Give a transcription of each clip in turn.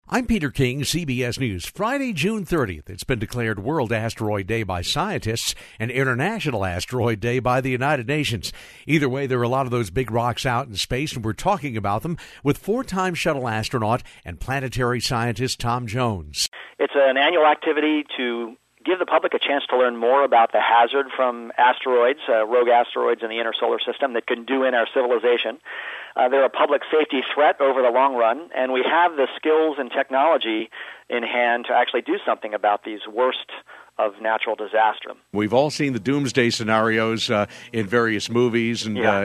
I'm Peter King, CBS News. Friday, June 30th, it's been declared World Asteroid Day by scientists and International Asteroid Day by the United Nations. Either way, there are a lot of those big rocks out in space, and we're talking about them with four-time shuttle astronaut and planetary scientist Tom Jones. It's an annual activity to give the public a chance to learn more about the hazard from asteroids, rogue asteroids in the inner solar system that can do in our civilization. They're a public safety threat over the long run, and we have the skills and technology in hand to actually do something about these worst of natural disaster. We've all seen the doomsday scenarios in various movies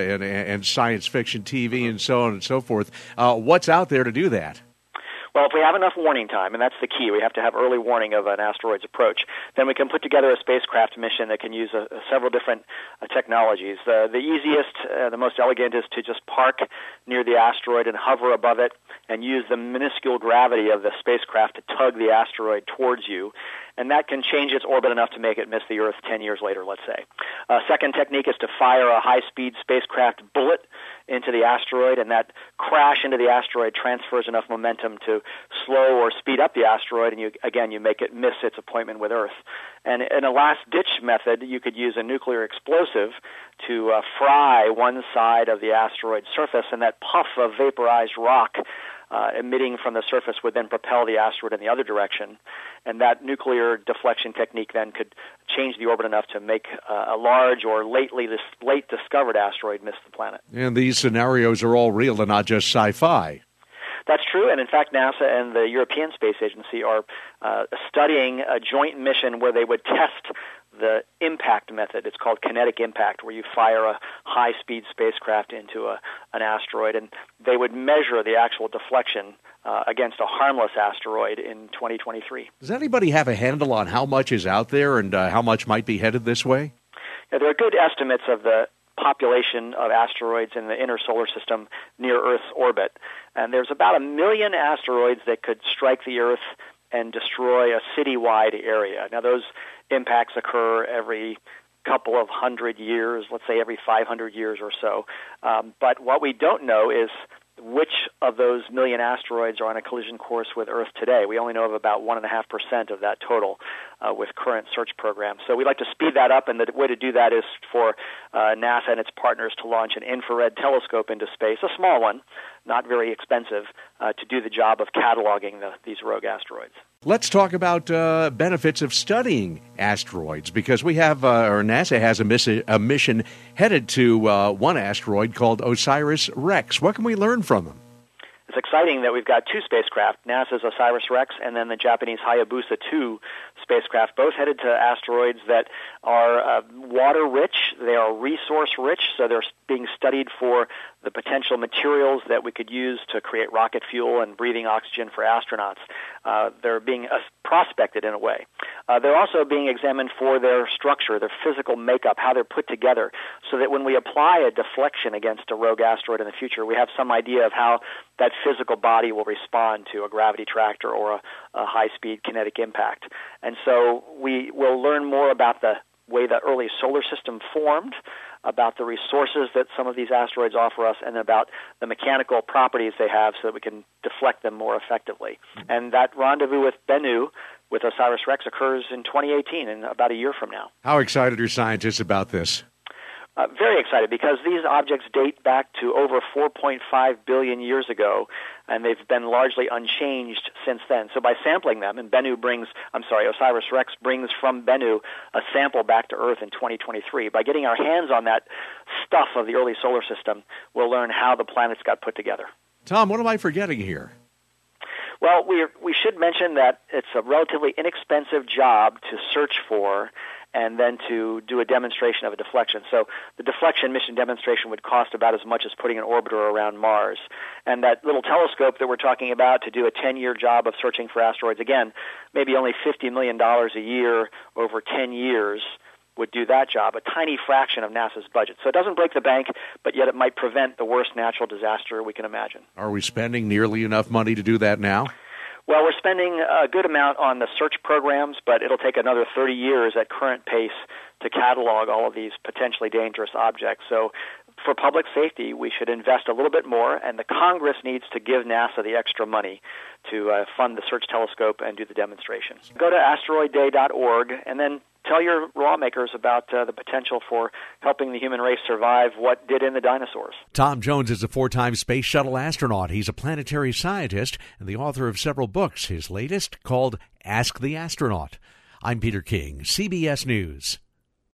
and science fiction TV and so on and so forth. What's out there to do that? Well, if we have enough warning time, and that's the key, we have to have early warning of an asteroid's approach, then we can put together a spacecraft mission that can use several different technologies. The easiest, the most elegant is to just park near the asteroid and hover above it and use the minuscule gravity of the spacecraft to tug the asteroid towards you. And that can change its orbit enough to make it miss the Earth 10 years later, let's say. Second technique is to fire a high-speed spacecraft bullet into the asteroid, and that crash into the asteroid transfers enough momentum to slow or speed up the asteroid, and you make it miss its appointment with Earth. And in a last-ditch method, you could use a nuclear explosive to fry one side of the asteroid's surface, and that puff of vaporized rock emitting from the surface would then propel the asteroid in the other direction. And that nuclear deflection technique then could change the orbit enough to make a large or late discovered asteroid miss the planet. And these scenarios are all real and not just sci-fi. That's true, and in fact, NASA and the European Space Agency are studying a joint mission where they would test the impact method. It's called kinetic impact, where you fire a high-speed spacecraft into an asteroid, and they would measure the actual deflection against a harmless asteroid in 2023. Does anybody have a handle on how much is out there and how much might be headed this way? Yeah, there are good estimates of the population of asteroids in the inner solar system near Earth's orbit. And there's about 1 million asteroids that could strike the Earth and destroy a citywide area. Now, those impacts occur every couple of hundred years, let's say every 500 years or so. But what we don't know is which of those 1 million asteroids are on a collision course with Earth today. We only know of about 1.5% of that total with current search programs. So we'd like to speed that up, and the way to do that is for NASA and its partners to launch an infrared telescope into space, a small one, not very expensive, to do the job of cataloging these rogue asteroids. Let's talk about benefits of studying asteroids, because we have, or NASA has a mission headed to one asteroid called OSIRIS-REx. What can we learn from them? It's exciting that we've got two spacecraft, NASA's OSIRIS-REx and then the Japanese Hayabusa 2 spacecraft, both headed to asteroids that are water-rich, they are resource-rich, so they're being studied for the potential materials that we could use to create rocket fuel and breathing oxygen for astronauts. They're being prospected in a way. They're also being examined for their structure, their physical makeup, how they're put together, so that when we apply a deflection against a rogue asteroid in the future, we have some idea of how that physical body will respond to a gravity tractor or a high-speed kinetic impact. And so we will learn more about the way the early solar system formed, about the resources that some of these asteroids offer us, and about the mechanical properties they have so that we can deflect them more effectively. And that rendezvous with Bennu, with OSIRIS-REx, occurs in 2018, in about a year from now. How excited are scientists about this? Very excited, because these objects date back to over 4.5 billion years ago, and they've been largely unchanged since then. So by sampling them, and OSIRIS-REx brings from Bennu a sample back to Earth in 2023. By getting our hands on that stuff of the early solar system, we'll learn how the planets got put together. Tom, what am I forgetting here? Well, we should mention that it's a relatively inexpensive job to search for and then to do a demonstration of a deflection. So the deflection mission demonstration would cost about as much as putting an orbiter around Mars. And that little telescope that we're talking about to do a 10-year job of searching for asteroids, again, maybe only $50 million a year over 10 years would do that job, a tiny fraction of NASA's budget. So it doesn't break the bank, but yet it might prevent the worst natural disaster we can imagine. Are we spending nearly enough money to do that now? Well, we're spending a good amount on the search programs, but it'll take another 30 years at current pace to catalog all of these potentially dangerous objects. So for public safety, we should invest a little bit more, and the Congress needs to give NASA the extra money to fund the Search Telescope and do the demonstration. Go to asteroidday.org and then tell your lawmakers about the potential for helping the human race survive what did in the dinosaurs. Tom Jones is a 4-time space shuttle astronaut. He's a planetary scientist and the author of several books, his latest called Ask the Astronaut. I'm Peter King, CBS News.